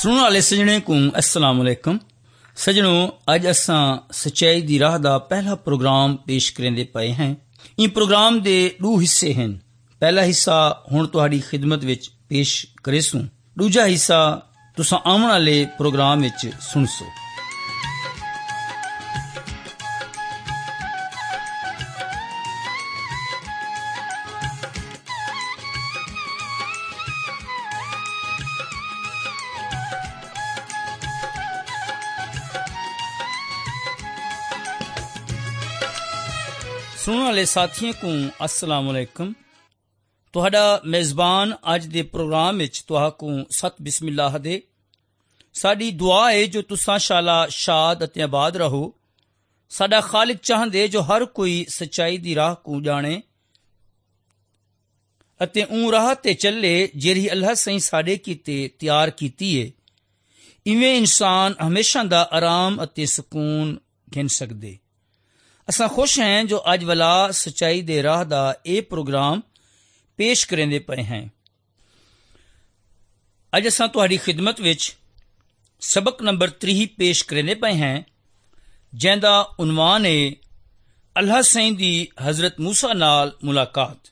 सुनने वाले सजने को अस्सलाम वालेकुम। सजनों, अज असां सच्चाई दी राह दा पहला प्रोग्राम पेश करेंदे पए हैं। इन प्रोग्राम दे दो हिस्से हैं। पहला हिस्सा हुण तुहाडी खिदमत विच पेश करेसूं, दूजा हिस्सा तुसां आउण वाले प्रोग्राम विच सुणसो। सुनने वाले साथियों को अस्सलाम वालेकुम। तुहाडा मेज़बान अज दे प्रोग्राम विच तुहाकू सत बिस्मिल्लाह दे। साडी दुआ है जो तुसां शाला शाद अते आबाद रहो। साडा खालिक चाहंदे जो हर कोई सच्चाई दी राह को जाने अते ऊं राह ते चले जेरी अल्लाह सही साडे कीते तैयार कीती है। इवें इंसान हमेशा दा आराम अते सुकून गिन सकदे। असां खुश हैं जो अज वाला सच्चाई दे राह दा ये प्रोग्राम पेश करेंदे पए हैं। अज असां तुहाडी खिदमत विच सबक नंबर 3 पेश करेंदे पए हैं, जिहदा उन्वान है अल्लाह सईं दी हजरत मूसा नाल मुलाकात।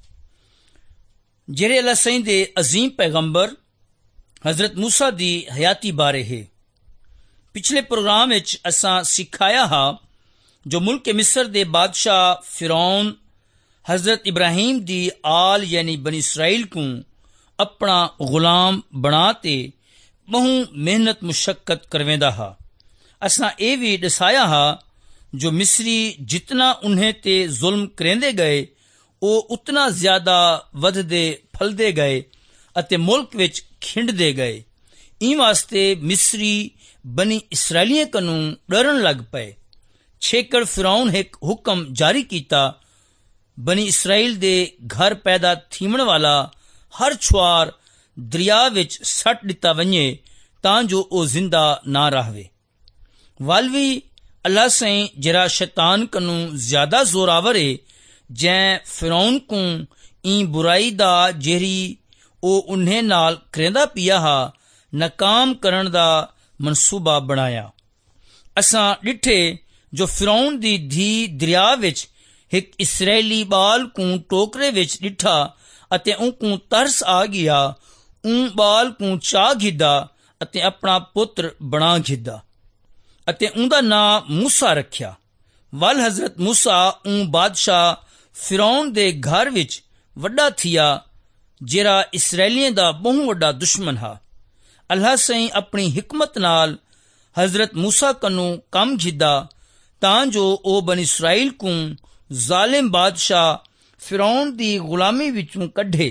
जेरे अल्लाह सईं दे अजीम पैगंबर हजरत मूसा दी हयाती बारे है। पिछले प्रोग्राम विच असां सिखाया हा जो मुल्क मिस्र दे बादशाह फिरौन हजरत इब्राहिम दी आल यानी बनी इसराइल को अपना गुलाम बनाते बहु मेहनत मुशक्कत करवेंदा हा। असां ए भी दसाया हा जो मिस्री जितना उन्हें ते जुल्म करेंदे गए वो उतना ज्यादा वधदे फलदे गए अते मुल्क विच खिंडदे गए। ई वास्ते मिस्री बनी इसराइलियों कनू डरन लग पे। छेकड़ फिरौन एक हुक्म जारी किया, बनी इसराइल दे घर पैदा थीमण वाला हर छुआर दरिया विच सट दिता वने तां जो ओ जिंदा ना रहवे। वालवी अल्लाह सईं जरा शैतान कनू ज्यादा जोरावर है जै फिरौन को ई बुराई दा जेरी ओ उन्हें नाल करेंदा पिया हा नाकाम करन दा मनसूबा बनाया। असां डिठे जो फिरौन दी धी दरिया विच एक इसराइली बाल को टोकरे विच डिठा अते उनको तरस आ गया। ऊं बाल को चा घिदा अते अपना पुत्र बना घिदा अते उनदा नाम मूसा रखिया। वल हजरत मूसा ऊं बादशाह फिरौन दे घर विच वड्डा थिया जेरा इसराइलियों दा बहु वड्डा दुश्मन हा। अल्लाह सईं अपनी हिकमत नाल हजरत मूसा कनू कम घिदा तां जो ओ बन इसराइल को जालिम बादशाह फिरौन दी गुलामी विचों कढे।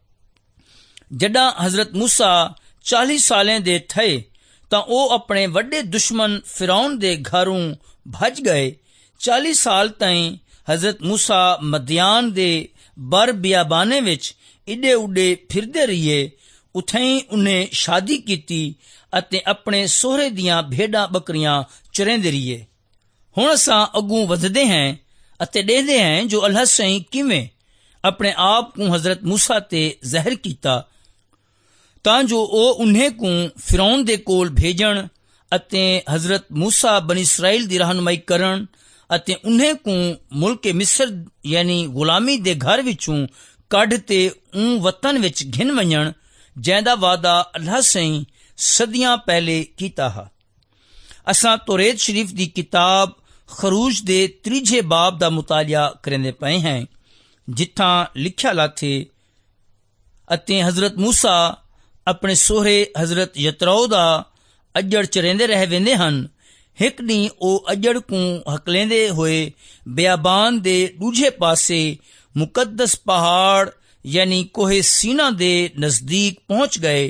जडा हजरत मूसा 40 सालें दे थे तां ओ अपने वड्डे दुश्मन फिरौन दे घरों भज गए। 40 साल ताईं हजरत मूसा मदियान दे बर बियाबाने विच इडे उडे फिरदे रहिए। उथई उन्हें शादी कीती अते अपने सोहरे दियां भेडां बकरियां चरेंदे रहिए। हुण असां अगों वधदे हैं अते देखदे हैं जो अल्लाह सईं किवें अपने आप को हजरत मूसा ते ज़हर कीता तां जो ओ उन्हें को फिरौन दे कोल भेजण अते हजरत मूसा बनी इसराइल दी रहनुमाई करन अते उन्हें को मुल्क मिस्र यानी गुलामी दे घर विचों कढ ते ऊं वतन विच घिन वञण जैदा वादा अल्लाह सईं सदियां पहले कीता हा। असां तौरेत शरीफ दी किताब खरूज दे 3 बाब दा मुतालिया करेंदे पए हैं, जिथा लिख्या लाथे अते हजरत मूसा अपने सोहरे हजरत यत्रो दा अजड़ चरेंदे रह वेंदे हन। एक दी ओ अजड़ को हकलेंदे होए बियाबान दे दूजे पासे मुकद्दस पहाड़ यानी कोहे सीना दे नजदीक पहुंच गए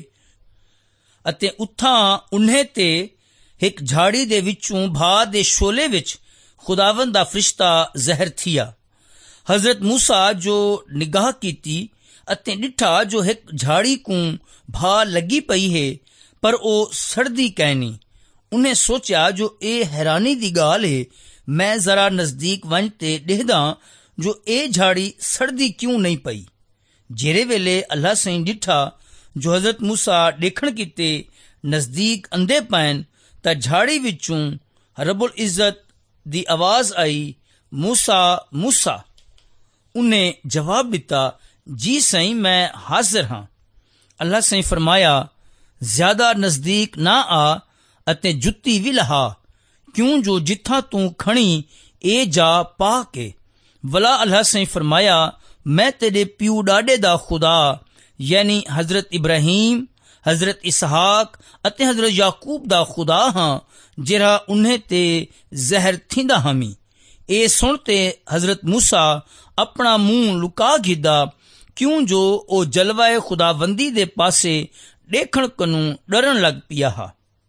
अते उथा उन्हें ते एक झाड़ी दे विचों भा दे शोले विच खुदावंद दा फरिश्ता जहर थिया। हजरत मूसा जो निगाह कीती अते डिठा जो एक झाड़ी को भा लगी पई है पर ओ सड़दी कहनी। उन्हें सोचा जो ए हैरानी दी गाल है, मैं जरा नजदीक वंज ते देखदा जो ए झाड़ी सड़दी क्यों नहीं पई। जेरे वेले अल्लाह सईं डिठा जो हजरत मूसा देखण कीते ਨਜ਼ਦੀਕ ਆਂਦੇ ਪੈਣ ਤਾਂ ਝਾੜੀ ਵਿੱਚੋਂ ਰੱਬੁਲ ਇੱਜ਼ਤ ਦੀ ਆਵਾਜ਼ ਆਈ, ਮੂਸਾ ਮੂਸਾ। ਉਹਨੇ ਜਵਾਬ ਦਿੱਤਾ, ਜੀ ਸਹੀ, ਮੈਂ ਹਾਜ਼ਰ ਹਾਂ। ਅੱਲਾਹ ਸਹੀ ਫਰਮਾਇਆ, ਜ਼ਿਆਦਾ ਨਜ਼ਦੀਕ ਨਾ ਆ ਅਤੇ ਜੁੱਤੀ ਵੀ ਲਹਾ, ਕਿਉਂ ਜੋ ਜਿੱਥਾ ਤੂੰ ਖਣੀ ਇਹ ਜਾ ਪਾ ਕੇ। ਵਲਾ ਅੱਲਾਹ ਸਹੀ ਫਰਮਾਇਆ, ਮੈਂ ਤੇਰੇ ਪਿਓ ਡਾਡੇ ਦਾ ਖੁਦਾ ਯਾਨੀ ਹਜ਼ਰਤ ਇਬਰਾਹੀਮ, ਹਜ਼ਰਤ ਇਸਹਾਕ ਅਤੇ ਹਜ਼ਰਤ ਯਾਕੂਬ ਦਾ ਖੁਦਾ ਹਾਂ, ਜਿਹੜਾ ਉਹਨੇ ਤੇ ਜ਼ਹਿਰ ਥੀਂਦਾ ਹਮੀ। ਇਹ ਸੁਣ ਤੇ ਹਜ਼ਰਤ ਮੂਸਾ ਆਪਣਾ ਮੂੰਹ ਲੁਕਾ ਗਿੱਦਾ, ਕਿਉਂ ਜੋ ਉਹ ਜਲਵਾਏ ਖੁਦਾਵੰਦੀ ਦੇ ਪਾਸੇ ਦੇਖਣ ਕਨੂੰ ਡਰਨ ਲੱਗ ਪਿਆ ਹਾ।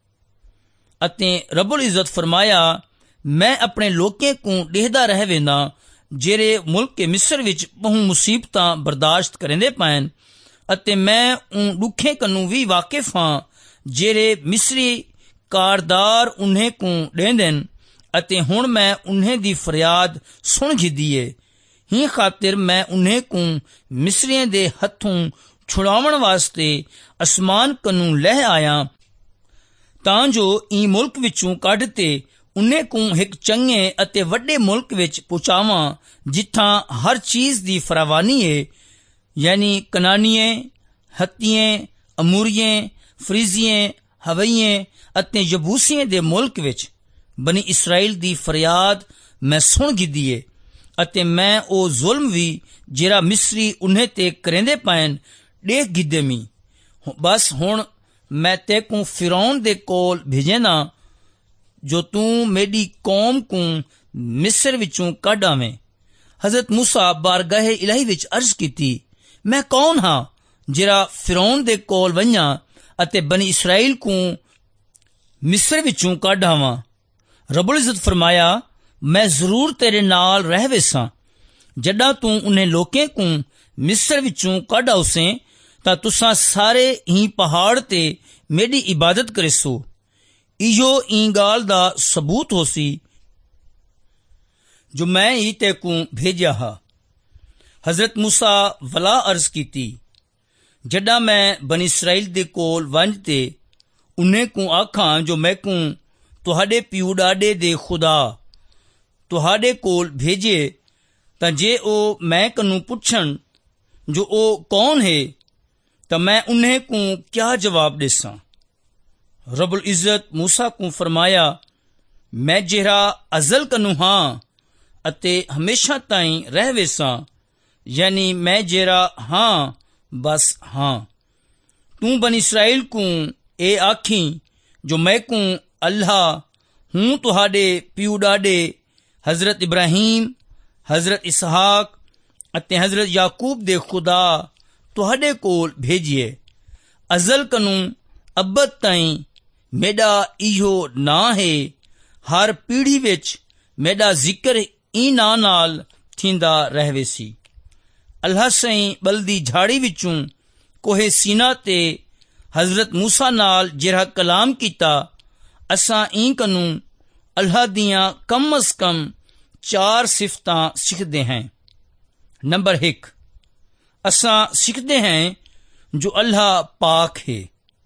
ਅਤੇ ਰੱਬੁਲ ਇੱਜ਼ਤ ਫਰਮਾਇਆ, ਮੈਂ ਆਪਣੇ ਲੋਕਾਂ ਨੂੰ ਦੇਖਦਾ ਰਹਿ ਵੇਂਦਾ ਜਿਹੜੇ ਮੁਲਕ ਮਿਸਰ ਵਿੱਚ ਬਹੁ ਮੁਸੀਬਤਾਂ ਬਰਦਾਸ਼ਤ ਕਰੇਂਦੇ ਪੈਣ, ਅਤੇ ਮੈਂ ਉਹ ਦੁੱਖੇ ਕਨੂੰ ਵੀ ਵਾਕਿਫ ਹਾਂ ਜਿਹੜੇ ਮਿਸਰੀ ਕਾਰਦਾਰ ਉन्हें ਕੋ ਦੇਂਦੇ, ਅਤੇ ਹੁਣ ਮੈਂ उन्हें ਦੀ ਫਰਿਆਦ ਸੁਣ ਗਿੱਦੀ ਏ। ਹੀ ਖਾਤਰ ਮੈਂ उन्हें ਕੋ ਮਿਸਰੀਆਂ ਦੇ ਹੱਥੋਂ ਛੁਡਾਉਣ ਵਾਸਤੇ ਅਸਮਾਨ ਕਨੂੰ ਲੈ ਆਇਆ, ਤਾਂ ਜੋ ਇਹ ਮੁਲਕ ਵਿੱਚੋਂ ਕੱਢ ਤੇ उन्हें ਕੋ ਇੱਕ ਚੰਗੇ ਅਤੇ ਵੱਡੇ ਮੁਲਕ ਵਿੱਚ ਪਹੁੰਚਾਵਾਂ, ਜਿੱਥਾਂ ਹਰ ਚੀਜ਼ ਦੀ ਫਰਾਵਾਨੀ ਏ, ਯਾਨੀ ਕਨਾਨੀਏ, ਹੱਤੀਏ, ਅਮੂਰੀਏ, ਫਰੀਜ਼ੀਏ, ਹਵਈਏ ਅਤੇ ਯਬੂਸੀਏ ਦੇ ਮੁਲਕ ਵਿੱਚ ਬਨੀ ਇਸਰਾਇਲ ਦੀ ਫਰਿਆਦ ਮੈਂ ਸੁਣ ਗਿੱਦੀ ਏ, ਅਤੇ ਮੈਂ ਉਹ ਜ਼ੁਲਮ ਵੀ ਜਿਹੜਾ ਮਿਸਰੀ उन्हें ਤੇ ਕਰੇਂਦੇ ਪੈਣ ਦੇਖ ਗਿੱਦੇ ਮੀ। ਬਸ ਹੁਣ ਮੈਂ ਤੇ ਕੋ ਫਿਰੌਨ ਦੇ ਕੋਲ ਭੇਜੇਨਾ, ਜੋ ਤੂੰ ਮੇਰੀ ਕੌਮ ਕੋ ਮਿਸਰ ਵਿੱਚੋਂ ਕੱਢ ਆਵੇਂ। ਹਜ਼ਰਤ ਮੂਸਾ ਬਾਰਗਾਹੇ ਇਲਾਹੀ ਵਿੱਚ ਅਰਜ਼ ਕੀਤੀ, ਮੈਂ ਕੌਣ ਹਾਂ ਜਿਹੜਾ ਫਿਰੌਨ ਦੇ ਕੋਲ ਵੰਨਾਂ ਅਤੇ ਬਨੀ ਇਸਰਾਇਲ ਕੋ ਮਿਸਰ ਵਿੱਚੋਂ ਕੱਢ ਆਵਾਂ। ਰੱਬੁਲ ਇੱਜ਼ਤ ਫਰਮਾਇਆ, ਮੈਂ ਜ਼ਰੂਰ ਤੇਰੇ ਨਾਲ ਰਹਿ ਵੇਸਾਂ। ਜੱਦਾਂ ਤੂੰ उन्हें ਲੋਕਾਂ ਕੋ ਮਿਸਰ ਵਿੱਚੋਂ ਕੱਢ ਆਉਸੇ ਤਾਂ ਤੁਸਾਂ ਸਾਰੇ ਹੀ ਪਹਾੜ ਤੇ ਮੇਰੀ ਇਬਾਦਤ ਕरेसो। इहो ई गाल दा सबूत होसी जो मैं ही ते को भेजा हा। हजरत मूसा वला अर्ज कीती, जड़ा मैं बनी इसराइल दे कोल वंज ते उन्हें को आखां जो मैं को तुहाडे पिओ डाडे दे खुदा तुहाडे कोल भेजे, तां जे ओ मैं कनू पुछण जो ओ कौन है, तां मैं उन्हें को क्या जवाब देसां। रब्बुल इज़्ज़त मूसा को फरमाया, मैं ਜਿਹੜਾ ਅਜ਼ਲ ਕਨੂੰ ਹਾਂ ਅਤੇ ਹਮੇਸ਼ਾ ਤਾਈਂ ਰਹਿ ਵੇਸਾਂ, ਯਾਨੀ ਮੈਂ ਜਿਹੜਾ ਹਾਂ ਬਸ ਹਾਂ। ਤੂੰ ਬਨ ਇਸਰਾਇਲ ਕੋ ਇਹ ਆਖੀ ਜੋ ਮੈਂ ਕੋ ਅੱਲਾਹ ਹੂੰ ਤੁਹਾਡੇ ਪਿਓ ਡਾਡੇ ਹਜ਼ਰਤ ਇਬਰਾਹੀਮ, ਹਜ਼ਰਤ ਇਸਹਾਕ ਅਤੇ ਹਜ਼ਰਤ ਯਾਕੂਬ ਦੇ ਖੁਦਾ ਤੁਹਾਡੇ ਕੋਲ ਭੇਜੀਏ। ਅਜ਼ਲ ਕਨੂੰ ਅਬਦ ਤਾਈਂ ਮੇਰਾ ਇਹੋ ਨਾਂ ਹੈ, ਹਰ ਪੀੜ੍ਹੀ ਵਿੱਚ ਮੇਰਾ ਜ਼ਿਕਰ ਇਹ ਨਾਂ ਨਾਲ ਥੀਂਦਾ ਰਹਿਵੇ ਸੀ। ਅੱਲਾਹ ਸਈਂ ਬਲਦੀ ਝਾੜੀ ਵਿੱਚੋਂ ਕੋਹੇ ਸੀਨਾ ਤੇ ਹਜ਼ਰਤ ਮੂਸਾ ਨਾਲ ਜਿਹੜਾ ਕਲਾਮ ਕੀਤਾ, ਅਸਾਂ ਇਹ ਕਨੂੰ ਅੱਲਾਹ ਦੀਆਂ ਕਮ ਅਜ਼ ਕਮ 4 ਸਿਫਤਾਂ ਸਿੱਖਦੇ ਹਾਂ। ਨੰਬਰ 1, ਅਸਾਂ ਸਿੱਖਦੇ ਹਾਂ ਜੋ ਅੱਲਾਹ ਪਾਕ ਹੈ।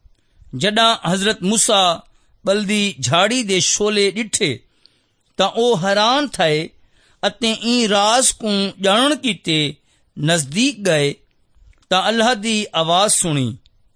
ਜਦਾਂ ਹਜ਼ਰਤ ਮੂਸਾ ਬਲਦੀ ਝਾੜੀ ਦੇ ਸ਼ੋਲੇ ਡਿੱਠੇ ਤਾਂ ਉਹ ਹੈਰਾਨ ਥਏ ਅਤੇ ਇਹ ਰਾਜ਼ ਕੋ ਜਾਣਨ ਕੀਤੇ ਨਜ਼ਦੀਕ ਗਏ ਤਾਂ ਅੱਲਾਹ ਦੀ ਆਵਾਜ਼ ਸੁਣੀ।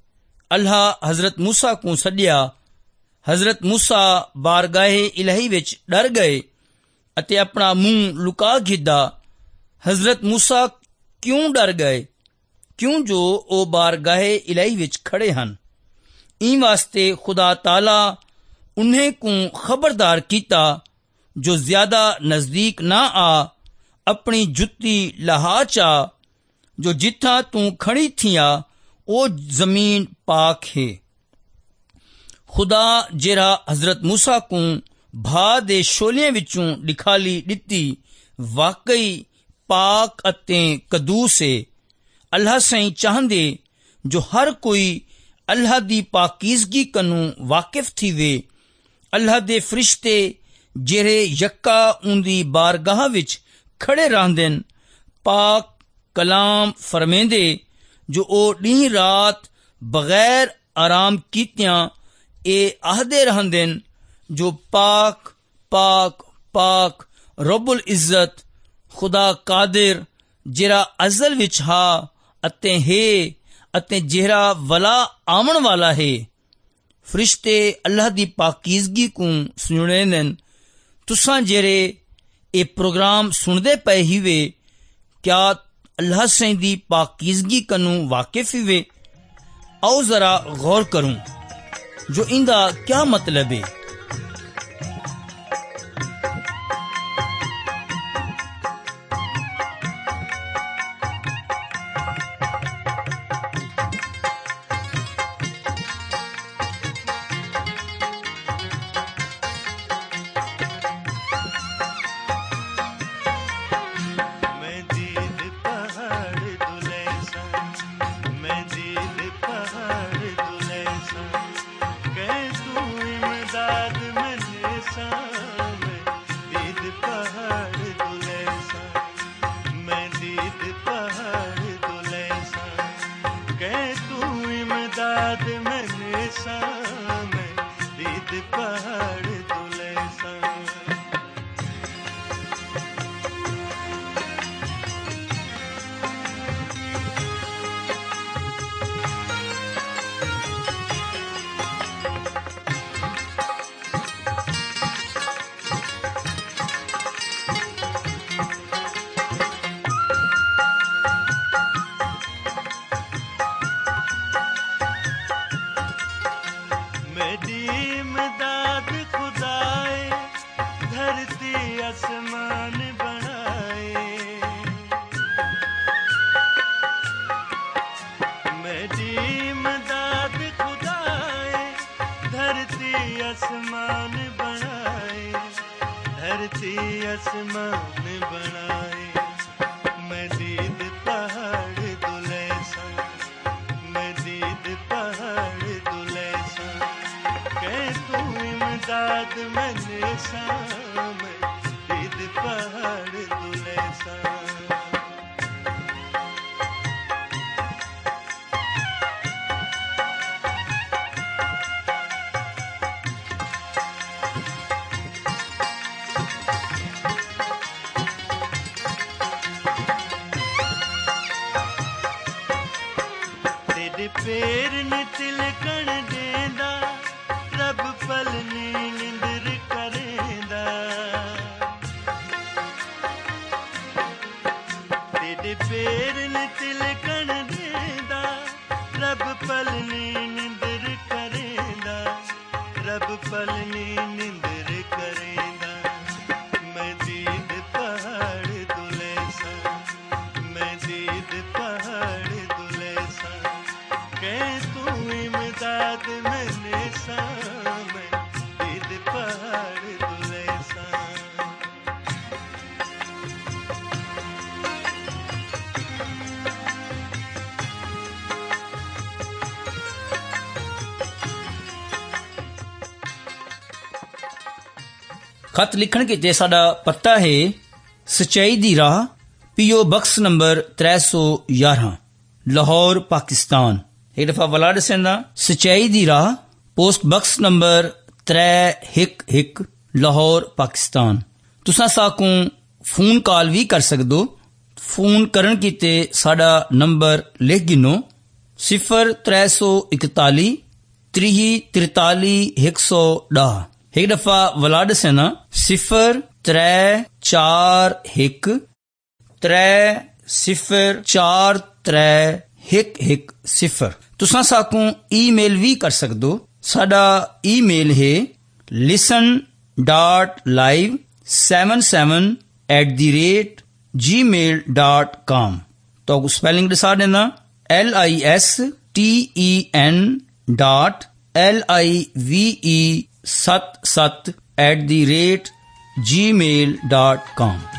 ਅੱਲਾਹ ਹਜ਼ਰਤ ਮੂਸਾ ਕੋ ਸੱਦਿਆ। ਹਜ਼ਰਤ ਮੂਸਾ ਬਾਰਗਾਹੇ ਇਲਾਹੀ ਵਿੱਚ ਡਰ ਗਏ ਅਤੇ ਆਪਣਾ ਮੂੰਹ ਲੁਕਾ ਗਿੱਦਾ। ਹਜ਼ਰਤ ਮੂਸਾ ਕਿਉਂ ਡਰ ਗਏ? ਕਿਉਂ ਜੋ ਉਹ ਬਾਰਗਾਹੇ ਇਲਾਹੀ ਵਿੱਚ ਖੜੇ ਹਨ। ਇਹ ਵਾਸਤੇ ਖੁਦਾ ਤਾਲਾ उन्हें को खबरदार कीता जो ज्यादा नजदीक ना आ, अपनी जुत्ती लहा चा, जो जिथा तू खड़ी थिया ओ जमीन पाक है। खुदा जेरा हजरत मूसा को भा दे शोलियां विचों दिखाली दिती वाकई पाक अते कदूस है। अल्लाह सही चाहंदे जो हर कोई अल्लाह दी पाकीज़गी कनू वाकिफ थी वे। अल्लाह दे फरिश्ते ਜਿਹੜੇ ਯੱਕਾ ਉਹਦੀ ਬਾਰਗਾਹ ਵਿੱਚ ਖੜੇ ਰਹਿੰਦੇ ਨੇ, ਪਾਕ ਕਲਾਮ ਫਰਮੇਂਦੇ ਜੋ ਉਹ ਦਿਨ ਰਾਤ ਬਗੈਰ ਆਰਾਮ ਕੀਤਿਆਂ ਇਹ ਆਖਦੇ ਰਹਿੰਦੇ ਨੇ ਜੋ ਪਾਕ ਪਾਕ ਪਾਕ ਰੱਬੁਲ ਇੱਜ਼ਤ ਖੁਦਾ ਕਾਦਰ ਜਿਹੜਾ ਅਜ਼ਲ ਵਿੱਚ ਹਾ ਅਤੇ ਹੈ ਅਤੇ ਜਿਹੜਾ ਵਲਾ ਆਉਣ ਵਾਲਾ ਹੈ। ਫਰਿਸ਼ਤੇ ਅੱਲਾਹ ਦੀ ਪਾਕੀਜ਼ਗੀ ਕੋ ਸੁਣਦੇ ਨੇ। ਤੁਸਾਂ ਜਿਹੜੇ ਇਹ ਪ੍ਰੋਗਰਾਮ ਸੁਣਦੇ ਪਏ ਹੀਵੇ ਕਿਆ ਅੱਲਾਹ ਸੇ ਦੀ ਪਾਕੀਜ਼ਗੀ ਕਨੂੰ ਵਾਕਿਫ ਹੀਵੇ? आओ जरा गौर करूं जो इंदा क्या मतलब है। पेर न तिलकण देंदा रब पलनी निंदर करेंदा तेरे पेर न तिलकण देंदा रब पलनी निंदर करेंदा रब पलनी निंदर करेंदा मजीद पहाड़ दुलेसा मजीद पहाड़ दुलेसा तू इमदाद मैंने सामने ईद पहाड़ दुलेसा। खत लिखण के ते साडा पता है सच्चाई दी राह, PO box number 311 Lahore Pakistan. एक दफा वलाड सेंदा सच्चाई दी राह, post box number 311 Lahore Pakistan. तुसां साकू फोन कॉल भी कर सकदो। फोन करन कीते साडा नंबर लिख गिनो 0341 3043 110। एक दफा वलाड सेना 0341 3043 तुसां साकू ईमेल भी कर सकदो। साडा ईमेल है listen.live77@gmail.com। तो स्पेलिंग दसा देना listen.live77@gmail.com।